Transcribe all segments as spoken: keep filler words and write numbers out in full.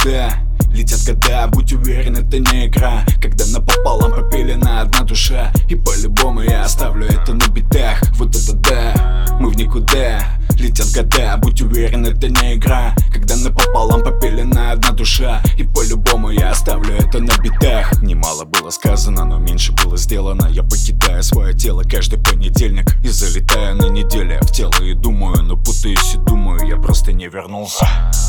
никуда. Летят года, будь уверен, это не игра. Когда напополам попилена одна душа. И по-любому я оставлю это на битах. Вот это да, мы в никуда. Летят года, будь уверен, это не игра. Когда напополам попилена одна душа. И по-любому я оставлю это на битах. Немало было сказано, но меньше было сделано. Я покидаю свое тело каждый понедельник и залетаю на неделю в тело и думаю, но путаюсь и думаю, я просто не вернулся.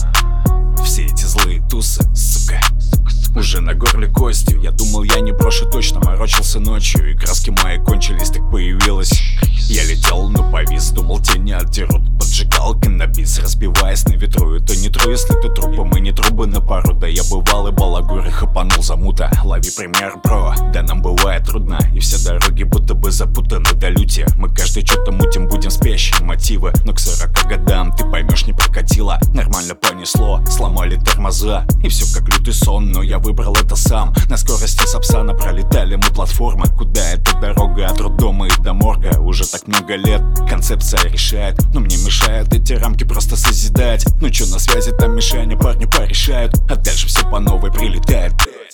Все эти злые тусы, сука, уже на горле костью. Я думал, я не брошу точно, морочился ночью. И краски мои кончились, так появилась. Я летел, но повис, думал, тени отдерут. Поджигалкой на бис, разбиваясь на ветру. Это не тру, если ты трупы, мы не трубы на пару. Да я бывал и балагур и хапанул замута. Лови пример, бро, да нам бывает трудно. И все дороги будто бы запутаны до люти. Мы каждый что-то мутим, будем спящие мотивы. Но к сорока годам ты поймешь, не прокатило. Нормально понесло, сломали тормоза. И все как лютый сон, но я выбрал это сам. На скорости Сапсана пролетали мы платформы. Куда эта дорога от роддома и до морга? Уже так много лет концепция решает, но мне мешают эти рамки просто созидать. Ну чё, на связи там мишени, парни порешают, а дальше все по новой прилетает.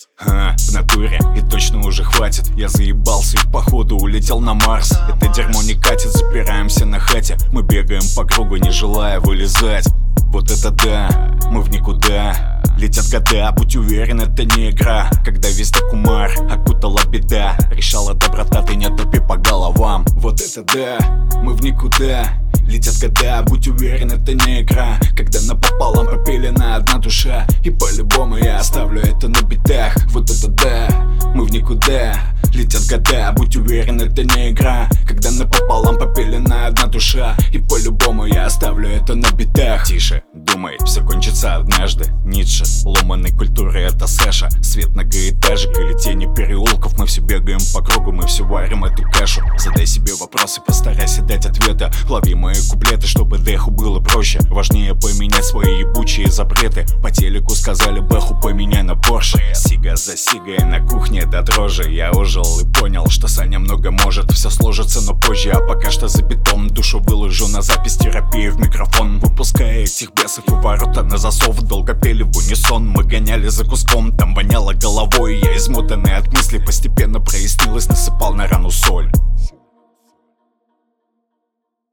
А, в натуре, и точно уже хватит. Я заебался и походу улетел на Марс. Это дерьмо не катит, запираемся на хате. Мы бегаем по кругу, не желая вылезать. Вот это да, мы в никуда. Летят года, будь уверен, это не игра. Когда везде кумар, окутала беда. Решала доброта, ты не тупи по головам. Вот это да, мы в никуда. Летят года, будь уверен, это не игра. Когда напополам попилена одна душа. И по-любому я оставлю это на битах. Вот это да, мы в никуда. Летят года, будь уверен, это не игра. Когда напополам попилена одна душа. И по-любому я оставлю это на битах. Тише, думай, все кончится однажды. Ницше, ломаной культуры это Саша. Свет многоэтажек или тени переулков. Мы все бегаем по кругу, мы все варим эту кашу. Задай себе вопросы, постарайся дать ответы. Лови мои куплеты, чтобы деху было проще. Важнее поменять свои ебучие запреты. По телеку сказали бэху поменяй на Порше. Сига за сигой на кухне до дрожи. Я ожил и понял, что Саня много может. Все сложится, но позже, а пока что за бетон. Душу выложу на запись терапии в микрофон. Выпуская этих бесов и ворота на засов. Долго пели в унисон, мы гоняли за куском. Там воняло головой, я измотанный от мыслей. Постепенно прояснилось, насыпал на рану соль.